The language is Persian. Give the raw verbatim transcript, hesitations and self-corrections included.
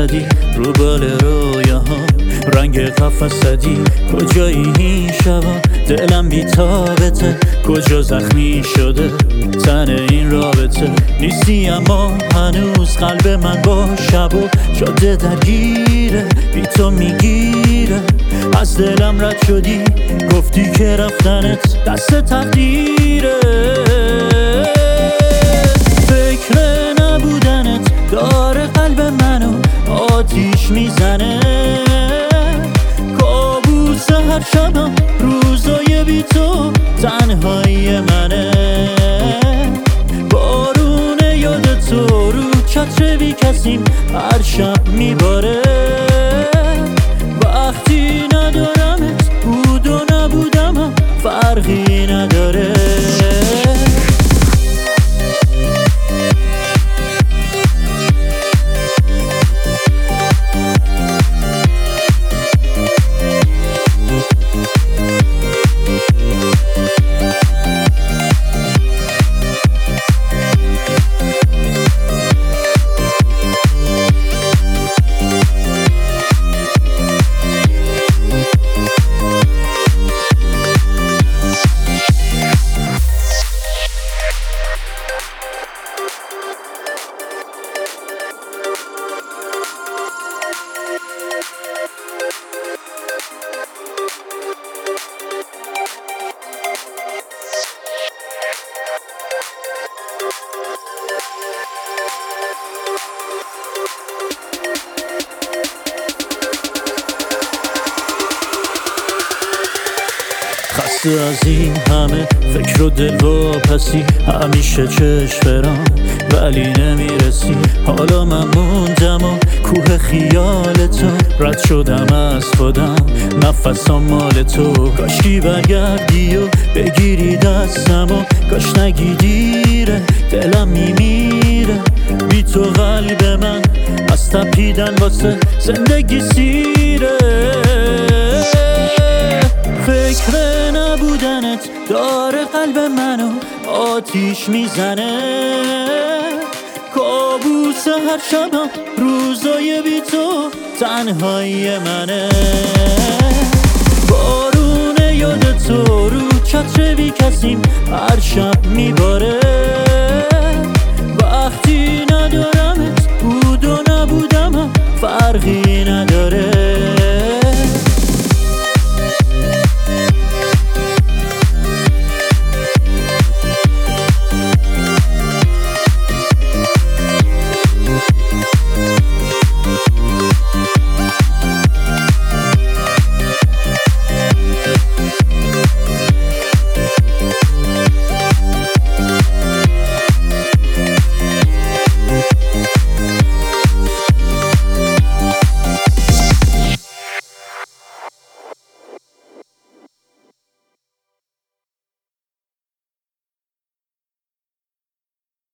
زدی رو بال رویاها، رنگ قفس زدی کجایی این شبا، دلم بی‌تابته کجا زخمی شده تن این رابطه، نیستی اما هنوز قلب من با شب و جاده درگیره، بی تو میگیره، از دلم رد شدی گفتی که رفتنت دست تقدیره، فکر نبودنت داره قلب منو آتیش میزنه، کابوس هر شبم روزای بی تو تنهایی منه، بارون یاد تو رو چتر بی کسیم هر شب میباره، وقتی ندارمت بود و نبودم فرقی نداره. خسته از این همه فکر و دل و پسی، همیشه چشم برام ولی نمیرسی، حالا من موندم و کوه خیال تو، رد شدم از خودم نفسام مال تو، کاشکی برگردی و بگیری دستم و کاش نگی دیره دلم میمیره، بی تو قلب من از تپیدن واسه زندگی سیره، فکر نبودنت داره قلب منو آتیش میزنه، کابوس هر شبم روزای بی تو تنهایی منه، بارون یاد تو رو چتر بی کسیم هر شب میباره.